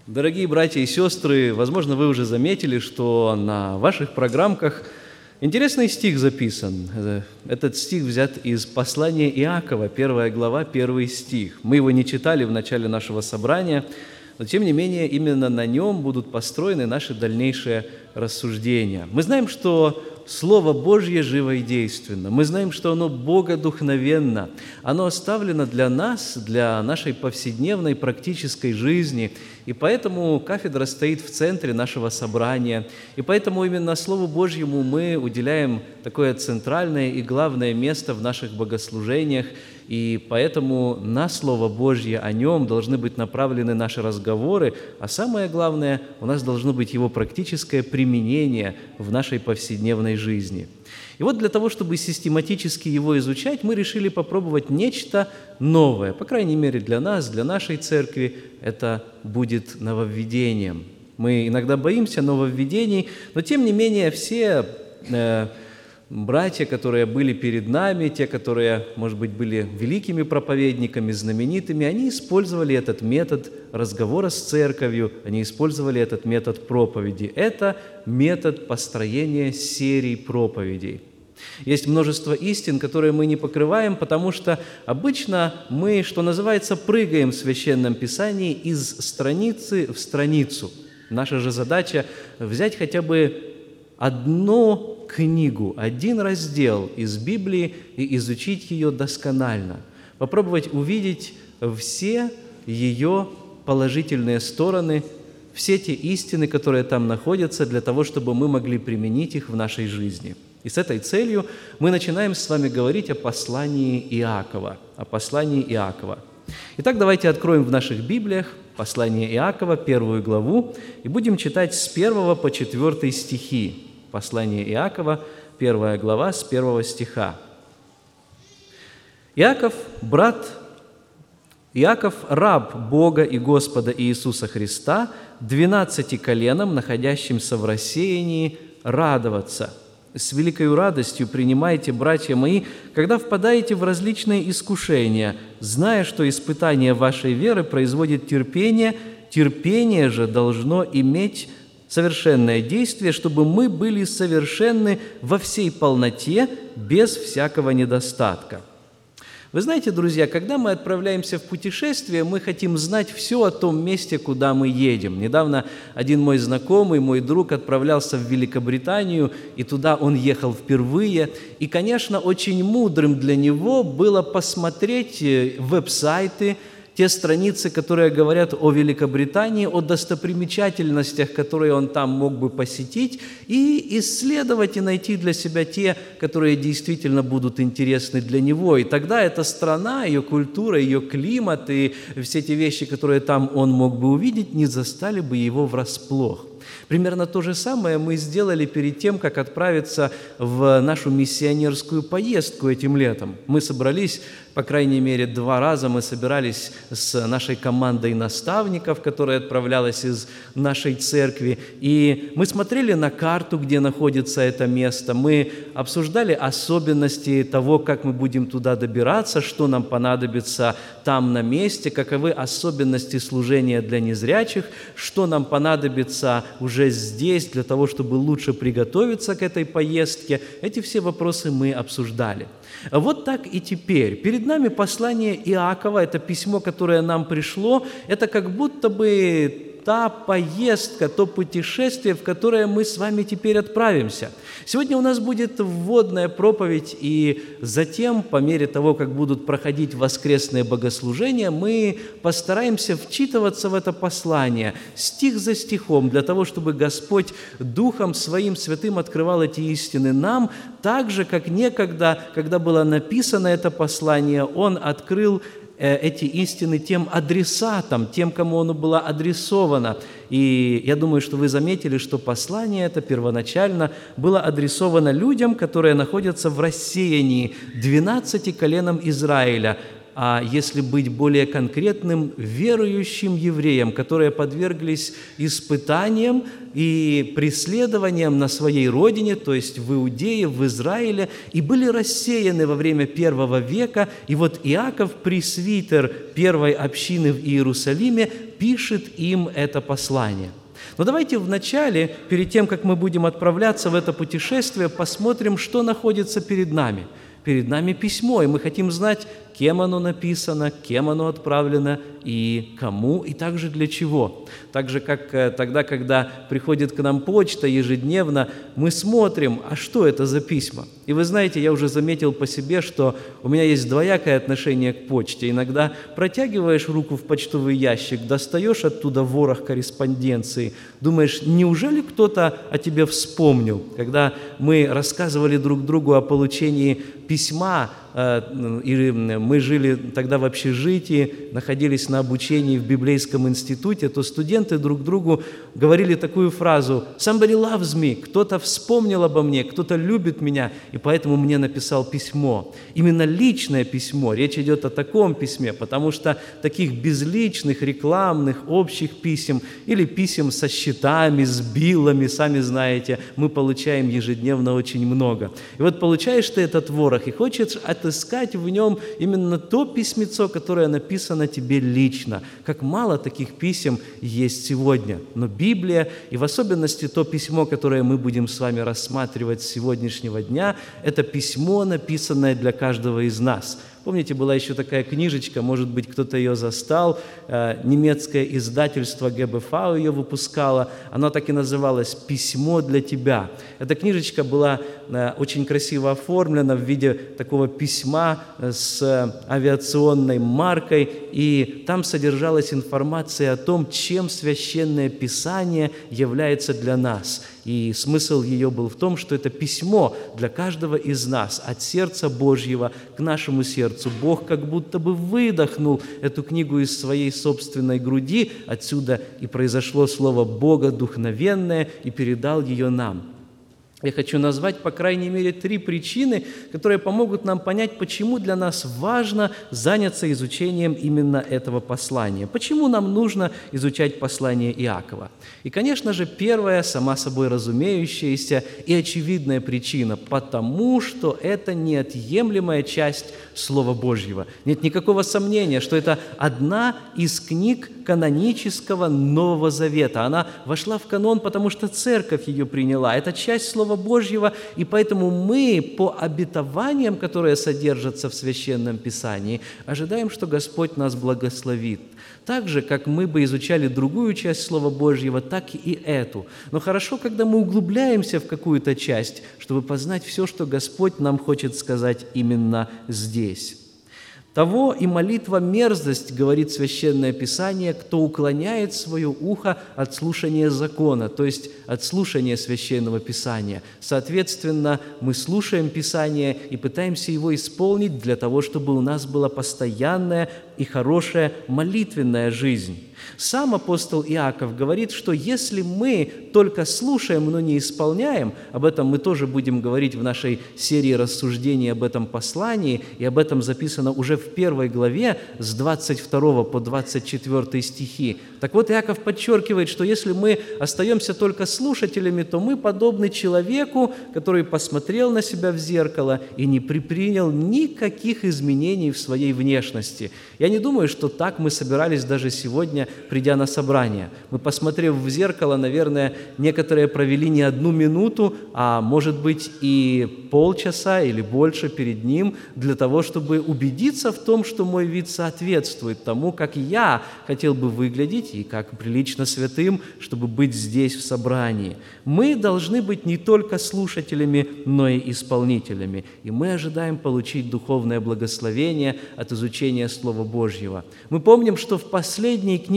Дорогие братья и сестры, возможно, вы уже заметили, что на ваших программках интересный стих записан. Этот стих взят из послания Иакова, 1 глава, 1 стих. Мы его не читали в начале нашего собрания, но, тем не менее, именно на нем будут построены наши дальнейшие рассуждения. Мы знаем, что Слово Божье живо и действенно. Мы знаем, что оно богодухновенно. Оно оставлено для нас, для нашей повседневной практической жизни. И поэтому кафедра стоит в центре нашего собрания. И поэтому именно Слову Божьему мы уделяем такое центральное и главное место в наших богослужениях. И поэтому на Слово Божье, о нем должны быть направлены наши разговоры, а самое главное, у нас должно быть его практическое применение в нашей повседневной жизни. И вот для того, чтобы систематически его изучать, мы решили попробовать нечто новое. По крайней мере, для нас, для нашей церкви это будет нововведением. Мы иногда боимся нововведений, но тем не менее все братья, которые были перед нами, те, которые, может быть, были великими проповедниками, знаменитыми, они использовали этот метод разговора с церковью, они использовали этот метод проповеди. Это метод построения серий проповедей. Есть множество истин, которые мы не покрываем, потому что обычно мы, что называется, прыгаем в Священном Писании из страницы в страницу. Наша же задача взять хотя бы одну книгу, один раздел из Библии и изучить ее досконально, попробовать увидеть все ее положительные стороны, все те истины, которые там находятся, для того, чтобы мы могли применить их в нашей жизни. И с этой целью мы начинаем с вами говорить о послании Иакова. Итак, давайте откроем в наших Библиях послание Иакова, 1 главу, и будем читать с 1 по 4 стихи. Послание Иакова, 1 глава, с 1 стиха. Иаков, раб Бога и Господа Иисуса Христа, 12 коленам, находящимся в рассеянии, радоваться. С великою радостью принимайте, братья мои, когда впадаете в различные искушения, зная, что испытание вашей веры производит терпение, терпение же должно иметь совершенное действие, чтобы мы были совершенны во всей полноте, без всякого недостатка. Вы знаете, друзья, когда мы отправляемся в путешествие, мы хотим знать все о том месте, куда мы едем. Недавно один мой знакомый, мой друг отправлялся в Великобританию, и туда он ехал впервые. И, конечно, очень мудрым для него было посмотреть веб-сайты, те страницы, которые говорят о Великобритании, о достопримечательностях, которые он там мог бы посетить, и исследовать и найти для себя те, которые действительно будут интересны для него. И тогда эта страна, ее культура, ее климат и все те вещи, которые там он мог бы увидеть, не застали бы его врасплох. Примерно то же самое мы сделали перед тем, как отправиться в нашу миссионерскую поездку этим летом. Мы собрались, по крайней мере, 2 раза мы собирались с нашей командой наставников, которая отправлялась из нашей церкви, и мы смотрели на карту, где находится это место, мы обсуждали особенности того, как мы будем туда добираться, что нам понадобится там на месте, каковы особенности служения для незрячих, что нам понадобится уже здесь для того, чтобы лучше приготовиться к этой поездке. Эти все вопросы мы обсуждали. Вот так и теперь. Перед нами послание Иакова, это письмо, которое нам пришло, это как будто бы та поездка, то путешествие, в которое мы с вами теперь отправимся. Сегодня у нас будет вводная проповедь, и затем, по мере того, как будут проходить воскресные богослужения, мы постараемся вчитываться в это послание, стих за стихом, для того, чтобы Господь Духом Своим Святым открывал эти истины нам, так же, как некогда, когда было написано это послание, Он открыл эти истины тем адресатам, тем, кому оно было адресовано. И я думаю, что вы заметили, что послание это первоначально было адресовано людям, которые находятся в рассеянии, 12 коленам Израиля. а если быть более конкретным, верующим евреям, которые подверглись испытаниям и преследованиям на своей родине, то есть в Иудее, в Израиле, и были рассеяны во время первого века. И вот Иаков, пресвитер первой общины в Иерусалиме, пишет им это послание. Но давайте вначале, перед тем, как мы будем отправляться в это путешествие, посмотрим, что находится перед нами. Перед нами письмо, и мы хотим знать, кем оно написано, кем оно отправлено, и кому, и также для чего. Так же, как тогда, когда приходит к нам почта ежедневно, мы смотрим, а что это за письма? И вы знаете, я уже заметил по себе, что у меня есть двоякое отношение к почте. Иногда протягиваешь руку в почтовый ящик, достаешь оттуда ворох корреспонденции, думаешь, неужели кто-то о тебе вспомнил? Когда мы рассказывали друг другу о получении письма, или мы жили тогда в общежитии, находились на обучении в библейском институте, то студенты друг другу говорили такую фразу: «Somebody loves me», кто-то вспомнил обо мне, кто-то любит меня, и поэтому мне написал письмо. Именно личное письмо, речь идет о таком письме, потому что таких безличных, рекламных, общих писем или писем со счетами, с биллами, сами знаете, мы получаем ежедневно очень много. И вот получаешь ты этот ворох и хочешь отыскать в нем именно то письмецо, которое написано тебе лично. Как мало таких писем есть сегодня. Но Библия, и в особенности то письмо, которое мы будем с вами рассматривать с сегодняшнего дня, это письмо, написанное для каждого из нас. Помните, была еще такая книжечка, может быть, кто-то ее застал, немецкое издательство ГБФАУ ее выпускало, она так и называлась «Письмо для тебя». Эта книжечка была очень красиво оформлена в виде такого письма с авиационной маркой, и там содержалась информация о том, чем Священное Писание является для нас. И смысл ее был в том, что это письмо для каждого из нас, от сердца Божьего к нашему сердцу. Бог как будто бы выдохнул эту книгу из своей собственной груди, отсюда и произошло слово Бога духновенное, и передал ее нам. Я хочу назвать, по крайней мере, 3 причины, которые помогут нам понять, почему для нас важно заняться изучением именно этого послания. Почему нам нужно изучать послание Иакова. И, конечно же, первая, сама собой разумеющаяся и очевидная причина, потому что это неотъемлемая часть Слова Божьего. Нет никакого сомнения, что это одна из книг канонического Нового Завета. Она вошла в канон, потому что Церковь ее приняла. Это часть Слова Божьего, и поэтому мы по обетованиям, которые содержатся в Священном Писании, ожидаем, что Господь нас благословит. Так же, как мы бы изучали другую часть Слова Божьего, так и эту. Но хорошо, когда мы углубляемся в какую-то часть, чтобы познать все, что Господь нам хочет сказать именно здесь. «Того и молитва мерзость, — говорит Священное Писание, — кто уклоняет свое ухо от слушания закона», то есть от слушания Священного Писания. Соответственно, мы слушаем Писание и пытаемся его исполнить для того, чтобы у нас была постоянная и хорошая молитвенная жизнь. Сам апостол Иаков говорит, что если мы только слушаем, но не исполняем, об этом мы тоже будем говорить в нашей серии рассуждений об этом послании, и об этом записано уже в 1 главе с 22 по 24 стихи. Так вот, Иаков подчеркивает, что если мы остаемся только слушателями, то мы подобны человеку, который посмотрел на себя в зеркало и не предпринял никаких изменений в своей внешности. Я не думаю, что так мы собирались даже сегодня, придя на собрание. Мы, посмотрев в зеркало, наверное, некоторые провели не 1 минуту, а может быть и полчаса или больше перед ним для того, чтобы убедиться в том, что мой вид соответствует тому, как я хотел бы выглядеть и как прилично святым, чтобы быть здесь в собрании. Мы должны быть не только слушателями, но и исполнителями. И мы ожидаем получить духовное благословение от изучения Слова Божьего. Мы помним, что в последней книге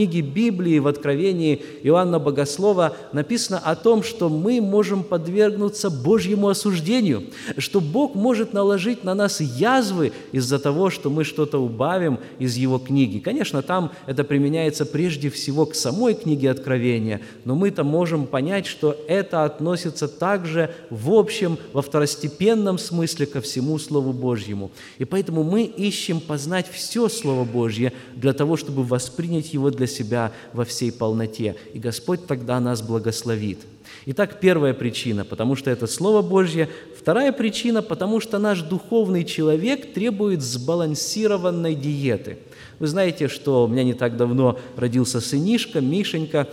книге Библии, в Откровении Иоанна Богослова написано о том, что мы можем подвергнуться Божьему осуждению, что Бог может наложить на нас язвы из-за того, что мы что-то убавим из Его книги. Конечно, там это применяется прежде всего к самой книге Откровения, но мы-то можем понять, что это относится также в общем, во второстепенном смысле ко всему Слову Божьему. И поэтому мы ищем познать все Слово Божье для того, чтобы воспринять его для себя во всей полноте. И Господь тогда нас благословит. Итак, первая причина, потому что это Слово Божье. Вторая причина, потому что наш духовный человек требует сбалансированной диеты. Вы знаете, что у меня не так давно родился сынишка, Мишенька,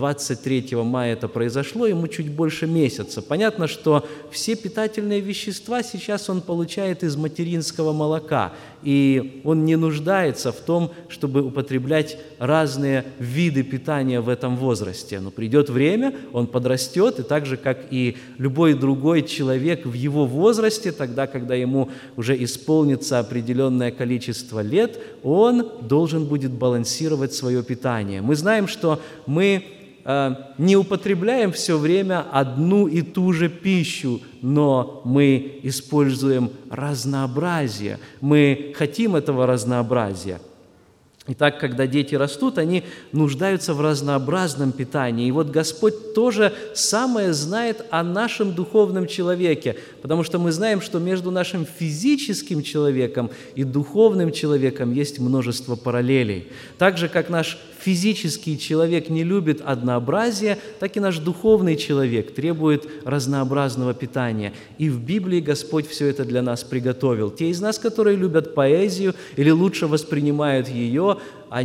23 мая это произошло, ему чуть больше месяца. Понятно, что все питательные вещества сейчас он получает из материнского молока, и он не нуждается в том, чтобы употреблять разные виды питания в этом возрасте. Но придет время, он подрастет, и так же, как и любой другой человек в его возрасте, тогда, когда ему уже исполнится определенное количество лет, он должен будет балансировать свое питание. Мы знаем, что мы не употребляем все время одну и ту же пищу, но мы используем разнообразие. Мы хотим этого разнообразия. Итак, когда дети растут, они нуждаются в разнообразном питании. И вот Господь тоже самое знает о нашем духовном человеке, потому что мы знаем, что между нашим физическим человеком и духовным человеком есть множество параллелей. Так же, как наш физический человек не любит однообразие, так и наш духовный человек требует разнообразного питания. И в Библии Господь все это для нас приготовил. Те из нас, которые любят поэзию или лучше воспринимают ее,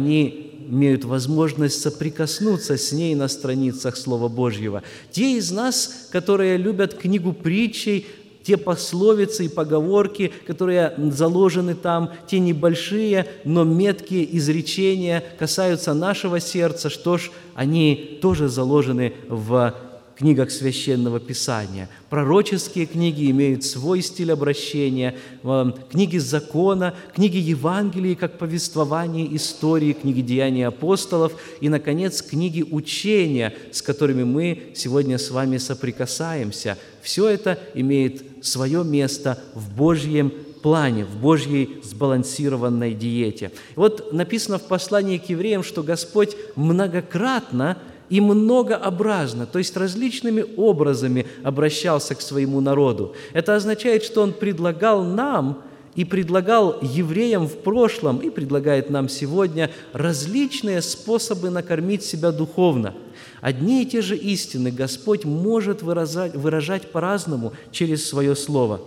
они имеют возможность соприкоснуться с ней на страницах Слова Божьего. Те из нас, которые любят книгу притчей, те пословицы и поговорки, которые заложены там, те небольшие, но меткие изречения касаются нашего сердца, что ж, они тоже заложены в книгах Священного Писания. Пророческие книги имеют свой стиль обращения, книги закона, книги Евангелий, как повествование истории, книги Деяний апостолов и, наконец, книги учения, с которыми мы сегодня с вами соприкасаемся. Все это имеет свое место в Божьем плане, в Божьей сбалансированной диете. И вот написано в послании к евреям, что Господь многократно и многообразно, то есть различными образами обращался к своему народу. Это означает, что Он предлагал нам и предлагал евреям в прошлом, и предлагает нам сегодня различные способы накормить себя духовно. Одни и те же истины Господь может выражать по-разному через Свое Слово.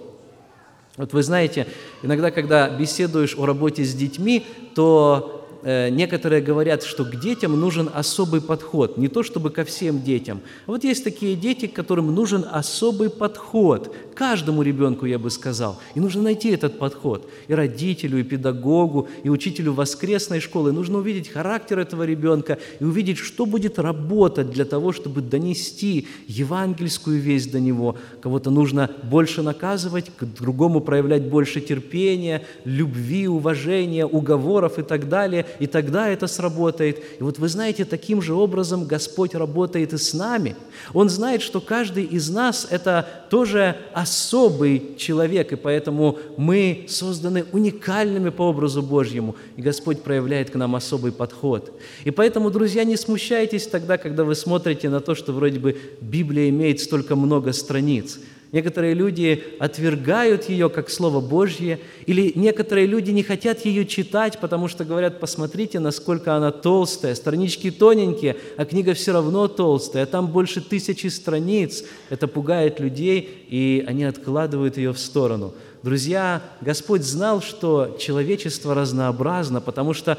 Вот вы знаете, иногда, когда беседуешь о работе с детьми, то некоторые говорят, что к детям нужен особый подход, не то чтобы ко всем детям. Вот есть такие дети, которым нужен особый подход, каждому ребенку, я бы сказал. И нужно найти этот подход. И родителю, и педагогу, и учителю воскресной школы. Нужно увидеть характер этого ребенка и увидеть, что будет работать для того, чтобы донести евангельскую весть до него. Кого-то нужно больше наказывать, к другому проявлять больше терпения, любви, уважения, уговоров и так далее. И тогда это сработает. И вот вы знаете, таким же образом Господь работает и с нами. Он знает, что каждый из нас – это тоже особый человек, и поэтому мы созданы уникальными по образу Божьему, и Господь проявляет к нам особый подход. И поэтому, друзья, не смущайтесь тогда, когда вы смотрите на то, что вроде бы Библия имеет столько много страниц. Некоторые люди отвергают ее как Слово Божье, или некоторые люди не хотят ее читать, потому что говорят: посмотрите, насколько она толстая, странички тоненькие, а книга все равно толстая, а там больше 1000 страниц. Это пугает людей, и они откладывают ее в сторону. Друзья, Господь знал, что человечество разнообразно, потому что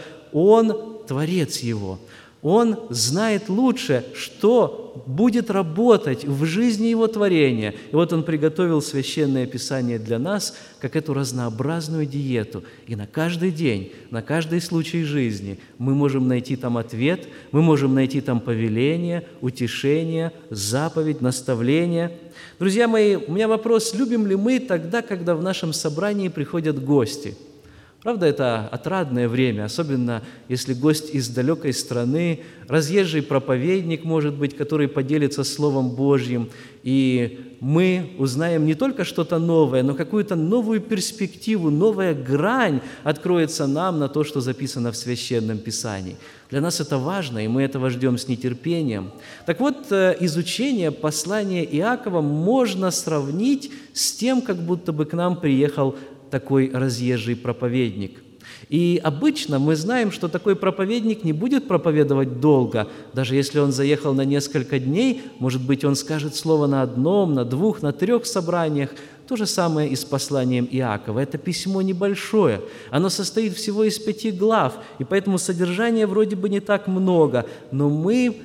Он – Творец его. Он знает лучше, что будет работать в жизни Его творения. И вот Он приготовил Священное Писание для нас, как эту разнообразную диету. И на каждый день, на каждый случай жизни мы можем найти там ответ, мы можем найти там повеление, утешение, заповедь, наставление. Друзья мои, у меня вопрос: любим ли мы тогда, когда в нашем собрании приходят гости? Правда, это отрадное время, особенно если гость из далекой страны, разъезжий проповедник, может быть, который поделится Словом Божьим, и мы узнаем не только что-то новое, но какую-то новую перспективу, новая грань откроется нам на то, что записано в Священном Писании. Для нас это важно, и мы этого ждем с нетерпением. Так вот, изучение послания Иакова можно сравнить с тем, как будто бы к нам приехал такой разъезжий проповедник. И обычно мы знаем, что такой проповедник не будет проповедовать долго. Даже если он заехал на несколько дней, может быть, он скажет слово на одном, на двух, на трех собраниях. То же самое и с посланием Иакова. Это письмо небольшое. Оно состоит всего из 5 глав, и поэтому содержания вроде бы не так много. Но мы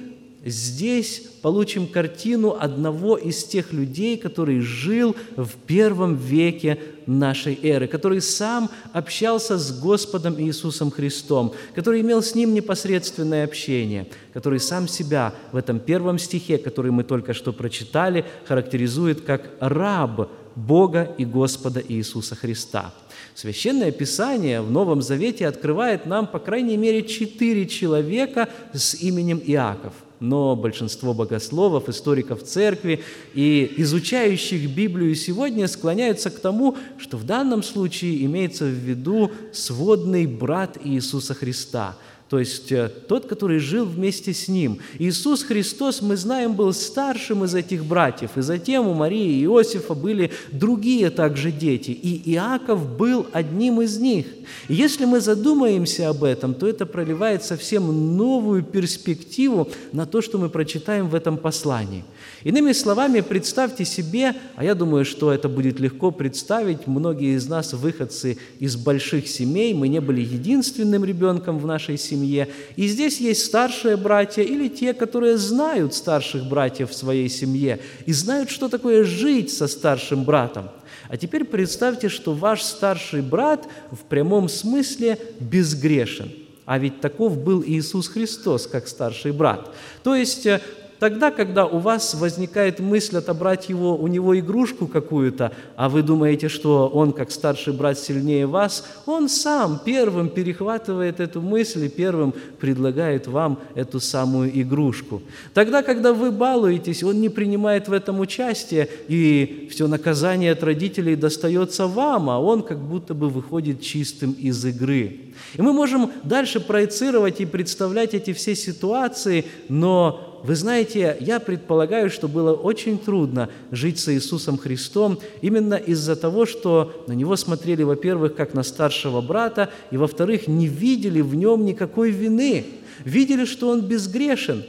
здесь получим картину одного из тех людей, который жил в 1 веке нашей эры, который сам общался с Господом Иисусом Христом, который имел с Ним непосредственное общение, который сам себя в этом 1 стихе, который мы только что прочитали, характеризует как раб Бога и Господа Иисуса Христа. Священное Писание в Новом Завете открывает нам, по крайней мере, 4 человека с именем Иаков. Но большинство богословов, историков церкви и изучающих Библию сегодня склоняются к тому, что в данном случае имеется в виду сводный брат Иисуса Христа, то есть тот, который жил вместе с Ним. Иисус Христос, мы знаем, был старшим из этих братьев, и затем у Марии и Иосифа были другие также дети, и Иаков был одним из них. И если мы задумаемся об этом, то это проливает совсем новую перспективу на то, что мы прочитаем в этом послании. Иными словами, представьте себе, а я думаю, что это будет легко представить, многие из нас выходцы из больших семей, мы не были единственным ребенком в нашей семье, и здесь есть старшие братья или те, которые знают старших братьев в своей семье и знают, что такое жить со старшим братом. А теперь представьте, что ваш старший брат в прямом смысле безгрешен. А ведь таков был Иисус Христос, как старший брат. То есть тогда, когда у вас возникает мысль отобрать у него игрушку какую-то, а вы думаете, что он, как старший брат, сильнее вас, он сам первым перехватывает эту мысль и первым предлагает вам эту самую игрушку. Тогда, когда вы балуетесь, он не принимает в этом участие, и все наказание от родителей достается вам, а он как будто бы выходит чистым из игры. И мы можем дальше проецировать и представлять эти все ситуации, но вы знаете, я предполагаю, что было очень трудно жить с Иисусом Христом именно из-за того, что на Него смотрели, во-первых, как на старшего брата, и, во-вторых, не видели в Нем никакой вины, видели, что Он безгрешен.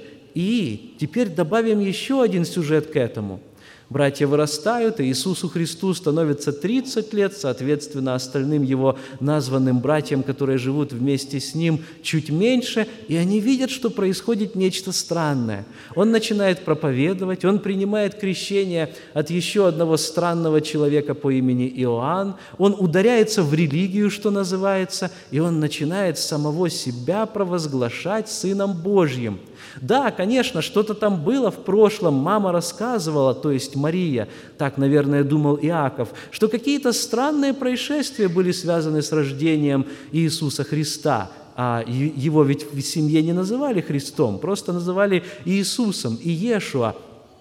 И теперь добавим еще один сюжет к этому. Братья вырастают, и Иисусу Христу становится 30 лет, соответственно, остальным Его названным братьям, которые живут вместе с Ним, чуть меньше, и они видят, что происходит нечто странное. Он начинает проповедовать, он принимает крещение от еще одного странного человека по имени Иоанн, он ударяется в религию, что называется, и он начинает самого себя провозглашать Сыном Божьим. Да, конечно, что-то там было в прошлом, мама рассказывала, то есть Мария, так, наверное, думал Иаков, что какие-то странные происшествия были связаны с рождением Иисуса Христа, а его ведь в семье не называли Христом, просто называли Иисусом, Иешуа.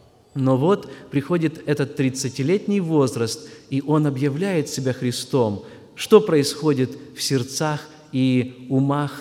Но вот приходит этот 30-летний возраст, и он объявляет себя Христом. Что происходит в сердцах и умах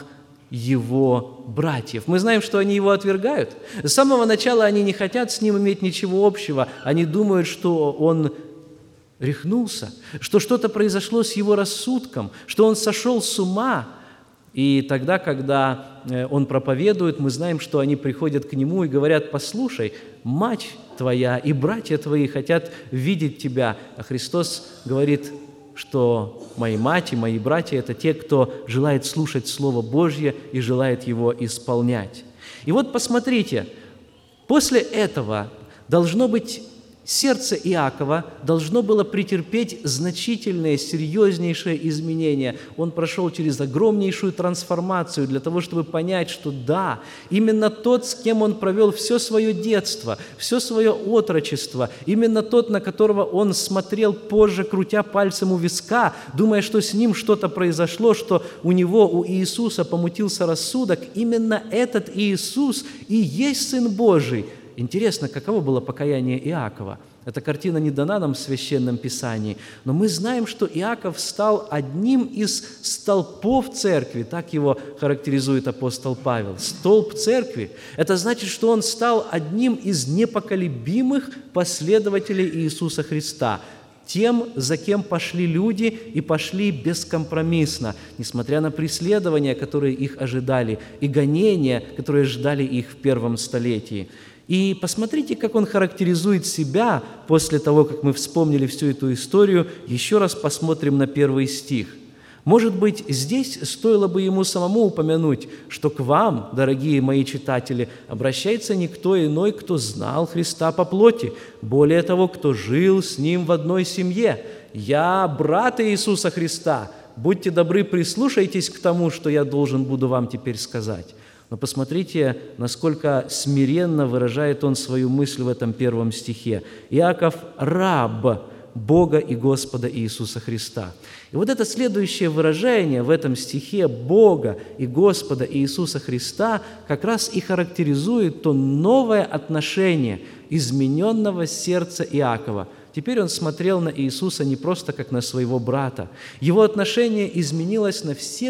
его братьев? Мы знаем, что они его отвергают. С самого начала они не хотят с ним иметь ничего общего. Они думают, что он рехнулся, что что-то произошло с его рассудком, что он сошел с ума. И тогда, когда он проповедует, мы знаем, что они приходят к нему и говорят: «Послушай, мать твоя и братья твои хотят видеть тебя». А Христос говорит, что мои мать и мои братья – это те, кто желает слушать Слово Божье и желает его исполнять. И вот посмотрите, после этого должно быть Сердце Иакова должно было претерпеть значительные, серьезнейшие изменения. Он прошел через огромнейшую трансформацию для того, чтобы понять, что да, именно тот, с кем он провел все свое детство, все свое отрочество, именно тот, на которого он смотрел позже, крутя пальцем у виска, думая, что с ним что-то произошло, что у него, у Иисуса помутился рассудок, именно этот Иисус и есть Сын Божий. Интересно, каково было покаяние Иакова? Эта картина не дана нам в Священном Писании, но мы знаем, что Иаков стал одним из столпов церкви, так его характеризует апостол Павел. Столб церкви – это значит, что он стал одним из непоколебимых последователей Иисуса Христа, тем, за кем пошли люди и пошли бескомпромиссно, несмотря на преследования, которые их ожидали, и гонения, которые ждали их в первом столетии. И посмотрите, как он характеризует себя после того, как мы вспомнили всю эту историю. Еще раз посмотрим на 1 стих. Может быть, здесь стоило бы ему самому упомянуть, что к вам, дорогие мои читатели, обращается никто иной, кто знал Христа по плоти, более того, кто жил с Ним в одной семье. «Я брат Иисуса Христа. Будьте добры, прислушайтесь к тому, что я должен буду вам теперь сказать». Но посмотрите, насколько смиренно выражает он свою мысль в этом 1 стихе. Иаков – раб Бога и Господа Иисуса Христа. И вот это следующее выражение в этом стихе Бога и Господа Иисуса Христа как раз и характеризует то новое отношение измененного сердца Иакова. Теперь он смотрел на Иисуса не просто как на своего брата. Его отношение изменилось на все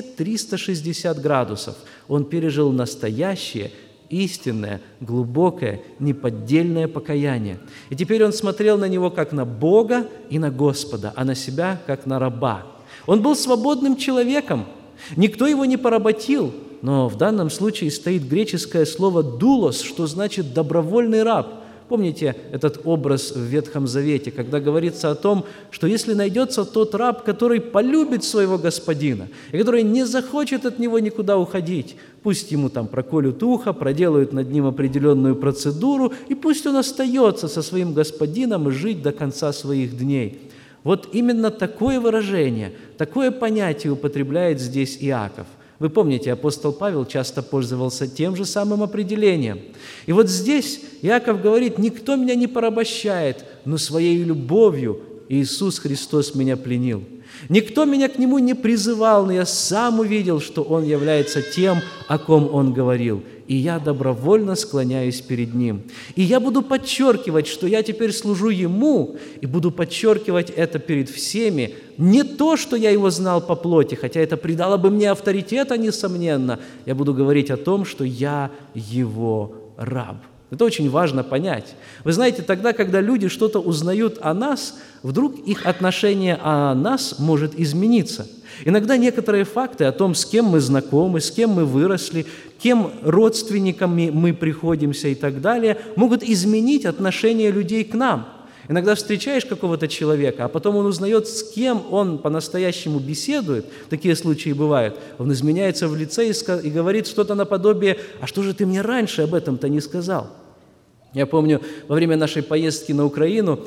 360 градусов. Он пережил настоящее, истинное, глубокое, неподдельное покаяние. И теперь он смотрел на него как на Бога и на Господа, а на себя как на раба. Он был свободным человеком. Никто его не поработил, но в данном случае стоит греческое слово «дулос», что значит «добровольный раб». Помните этот образ в Ветхом Завете, когда говорится о том, что если найдется тот раб, который полюбит своего господина, и который не захочет от него никуда уходить, пусть ему там проколют ухо, проделают над ним определенную процедуру, и пусть он остается со своим господином и жить до конца своих дней. Вот именно такое выражение, такое понятие употребляет здесь Иаков. Вы помните, апостол Павел часто пользовался тем же самым определением. И вот здесь Иаков говорит: «Никто меня не порабощает, но своей любовью Иисус Христос меня пленил. Никто меня к Нему не призывал, но я сам увидел, что Он является тем, о ком Он говорил, и я добровольно склоняюсь перед Ним. И я буду подчеркивать, что я теперь служу Ему, и буду подчеркивать это перед всеми, не то, что я Его знал по плоти, хотя это придало бы мне авторитета, несомненно, я буду говорить о том, что я Его раб». Это очень важно понять. Вы знаете, тогда, когда люди что-то узнают о нас, вдруг их отношение о нас может измениться. Иногда некоторые факты о том, с кем мы знакомы, с кем мы выросли, кем родственниками мы приходимся и так далее, могут изменить отношение людей к нам. Иногда встречаешь какого-то человека, а потом он узнает, с кем он по-настоящему беседует. Такие случаи бывают. Он изменяется в лице и говорит что-то наподобие: «А что же ты мне раньше об этом-то не сказал?» Я помню, во время нашей поездки на Украину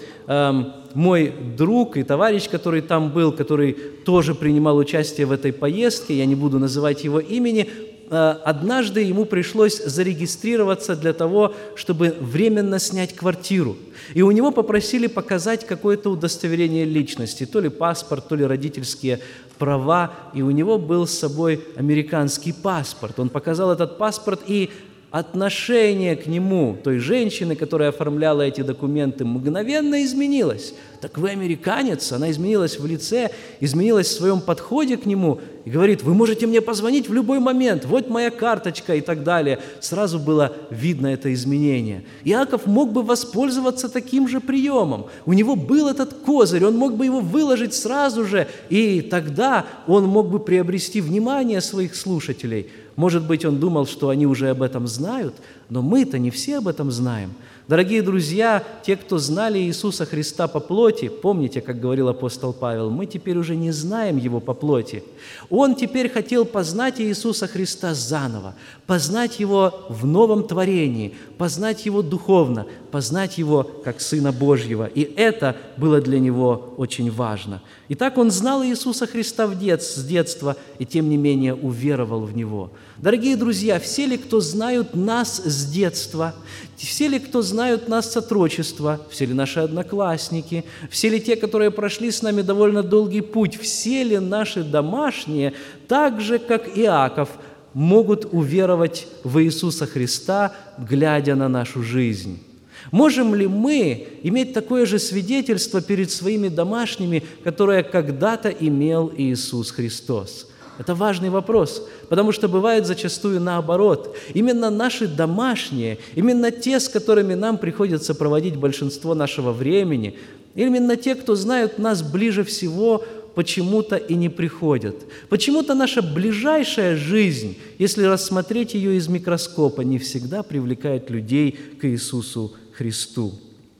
мой друг и товарищ, который там был, который тоже принимал участие в этой поездке, я не буду называть его имени, однажды ему пришлось зарегистрироваться для того, чтобы временно снять квартиру. И у него попросили показать какое-то удостоверение личности, то ли паспорт, то ли родительские права, и у него был с собой американский паспорт. Он показал этот паспорт, и отношение к нему той женщины, которая оформляла эти документы, мгновенно изменилось. «Так вы американец?» Она изменилась в лице, изменилась в своем подходе к нему и говорит: «Вы можете мне позвонить в любой момент, вот моя карточка» и так далее. Сразу было видно это изменение. Иаков мог бы воспользоваться таким же приемом. У него был этот козырь, он мог бы его выложить сразу же, и тогда он мог бы приобрести внимание своих слушателей. Может быть, он думал, что они уже об этом знают, Но мы-то не все об этом знаем. Дорогие друзья, те, кто знали Иисуса Христа по плоти, помните, как говорил апостол Павел, мы теперь уже не знаем Его по плоти. Он теперь хотел познать Иисуса Христа заново, познать Его в новом творении, познать Его духовно, познать Его как Сына Божьего. И это было для Него очень важно. Итак, он знал Иисуса Христа с детства и, тем не менее, уверовал в Него. Дорогие друзья, все ли, кто знают нас с детства, все ли, кто знают нас с отрочества, все ли наши одноклассники, все ли те, которые прошли с нами довольно долгий путь, все ли наши домашние, так же, как Иаков, могут уверовать в Иисуса Христа, глядя на нашу жизнь? Можем ли мы иметь такое же свидетельство перед своими домашними, которое когда-то имел Иисус Христос? Это важный вопрос, потому что бывает зачастую наоборот. Именно наши домашние, именно те, с которыми нам приходится проводить большинство нашего времени, именно те, кто знают нас ближе всего, почему-то и не приходят. Почему-то наша ближайшая жизнь, если рассмотреть ее из микроскопа, не всегда привлекает людей к Иисусу Христу.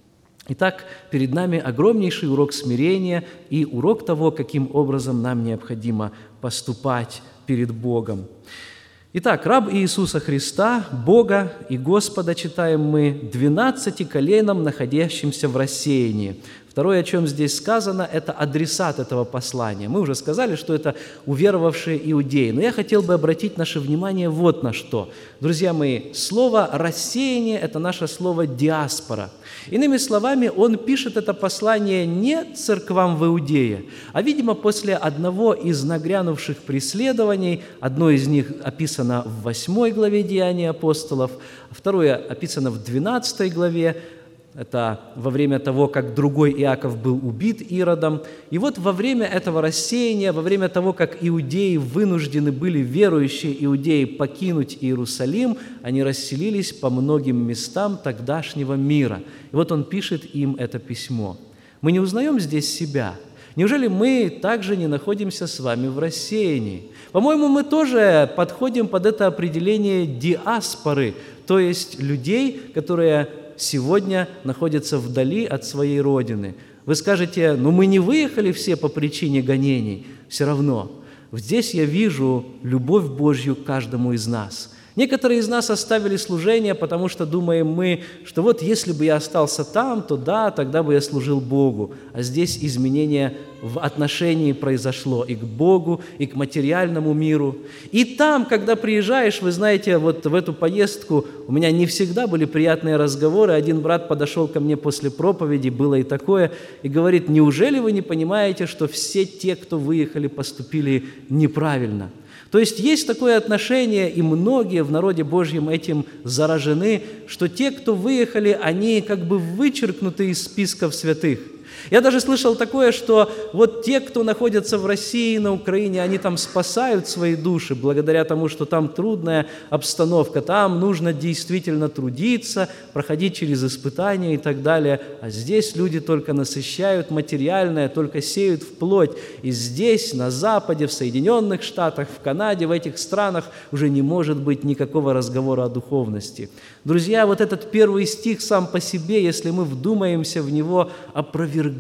Итак, перед нами огромнейший урок смирения и урок того, каким образом нам необходимо поступать перед Богом. Итак, раб Иисуса Христа, Бога и Господа, читаем мы, 12 коленам, находящимся в рассеянии. Второе, о чем здесь сказано, это адресат этого послания. Мы уже сказали, что это уверовавшие иудеи. Но я хотел бы обратить наше внимание вот на что. Друзья мои, слово «рассеяние» – это наше слово «диаспора». Иными словами, он пишет это послание не церквам в Иудее, а, видимо, после одного из нагрянувших преследований, одно из них описано в 8 главе Деяний апостолов, второе описано в 12 главе, это во время того, как другой Иаков был убит Иродом. И вот во время этого рассеяния, во время того, как иудеи вынуждены были, верующие иудеи, покинуть Иерусалим, они расселились по многим местам тогдашнего мира. И вот он пишет им это письмо. Мы не узнаем здесь себя. Неужели мы также не находимся с вами в рассеянии? По-моему, мы тоже подходим под это определение диаспоры, то есть людей, которые сегодня находятся вдали от своей родины. Вы скажете, мы не выехали все по причине гонений. Все равно, здесь я вижу любовь Божью к каждому из нас. Некоторые из нас оставили служение, потому что думаем мы, что вот если бы я остался там, то да, тогда бы я служил Богу. А здесь изменение в отношении произошло и к Богу, и к материальному миру. И там, когда приезжаешь, вы знаете, вот в эту поездку у меня не всегда были приятные разговоры. Один брат подошел ко мне после проповеди, было и такое, и говорит, неужели вы не понимаете, что все те, кто выехали, поступили неправильно? То есть есть такое отношение, и многие в народе Божьем этим заражены, что те, кто выехали, они как бы вычеркнуты из списков святых. Я даже слышал такое, что вот те, кто находятся в России, на Украине, они там спасают свои души благодаря тому, что там трудная обстановка, там нужно действительно трудиться, проходить через испытания и так далее. А здесь люди только насыщают материальное, только сеют в плоть. И здесь, на Западе, в Соединенных Штатах, в Канаде, в этих странах уже не может быть никакого разговора о духовности. Друзья, вот этот первый стих сам по себе, если мы вдумаемся в него, опровергает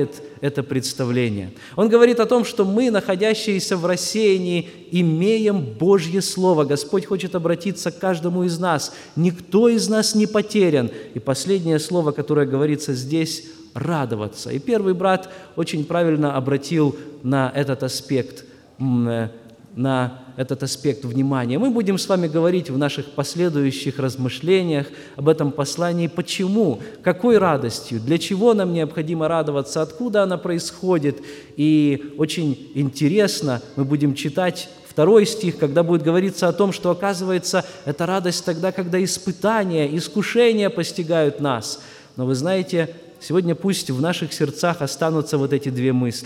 это представление. Он говорит о том, что мы, находящиеся в рассеянии, имеем Божье Слово. Господь хочет обратиться к каждому из нас. Никто из нас не потерян. И последнее слово, которое говорится здесь – радоваться. И первый брат очень правильно обратил на этот аспект внимания. Мы будем с вами говорить в наших последующих размышлениях об этом послании. Почему? Какой радостью? Для чего нам необходимо радоваться? Откуда она происходит? И очень интересно, мы будем читать 2 стих, когда будет говориться о том, что, оказывается, это радость тогда, когда испытания, искушения постигают нас. Но вы знаете, сегодня пусть в наших сердцах останутся вот эти 2 мысли.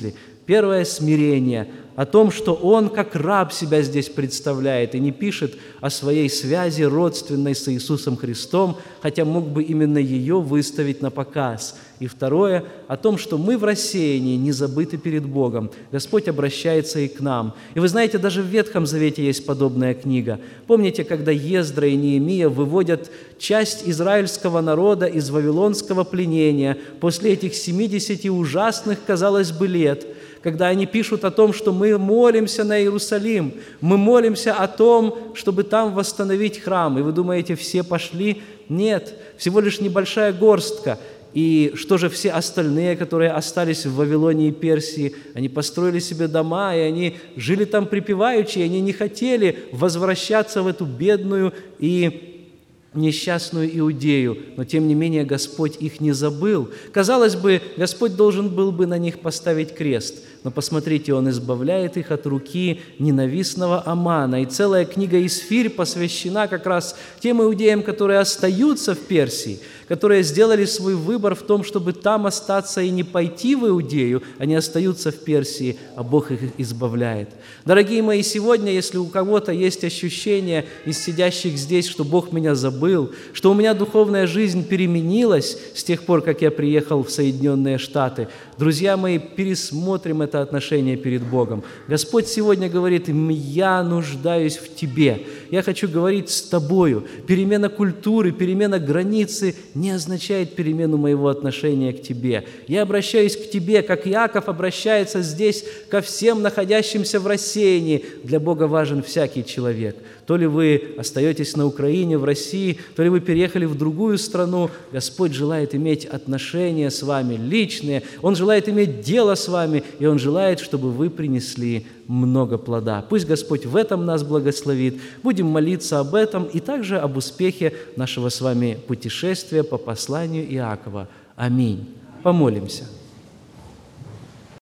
Первое – смирение, о том, что он как раб себя здесь представляет и не пишет о своей связи родственной с Иисусом Христом, хотя мог бы именно ее выставить на показ. И второе – о том, что мы в рассеянии не забыты перед Богом. Господь обращается и к нам. И вы знаете, даже в Ветхом Завете есть подобная книга. Помните, когда Ездра и Неемия выводят часть израильского народа из вавилонского пленения после этих 70 ужасных, казалось бы, лет, когда они пишут о том, что мы молимся на Иерусалим, мы молимся о том, чтобы там восстановить храм. И вы думаете, все пошли? Нет, всего лишь небольшая горстка. И что же все остальные, которые остались в Вавилоне и Персии? Они построили себе дома, и они жили там припеваючи, и они не хотели возвращаться в эту бедную и несчастную Иудею, но тем не менее Господь их не забыл. Казалось бы, Господь должен был бы на них поставить крест, но посмотрите, Он избавляет их от руки ненавистного Амана, и целая книга Исфирь посвящена как раз тем иудеям, которые остаются в Персии, которые сделали свой выбор в том, чтобы там остаться и не пойти в Иудею, они остаются в Персии, а Бог их избавляет. Дорогие мои, сегодня, если у кого-то есть ощущение из сидящих здесь, что Бог меня забыл, что у меня духовная жизнь переменилась с тех пор, как я приехал в Соединенные Штаты, друзья мои, пересмотрим это отношение перед Богом. Господь сегодня говорит: «Я нуждаюсь в тебе, я хочу говорить с тобою». Перемена культуры, перемена границы не означает перемену моего отношения к тебе. Я обращаюсь к тебе, как Иаков обращается здесь ко всем находящимся в рассеянии. Для Бога важен всякий человек. То ли вы остаетесь на Украине, в России, то ли вы переехали в другую страну, Господь желает иметь отношения с вами личные, Он желает иметь дело с вами, и Он желает, чтобы вы принесли много плода. Пусть Господь в этом нас благословит. Будем молиться об этом и также об успехе нашего с вами путешествия по посланию Иакова. Аминь. Помолимся.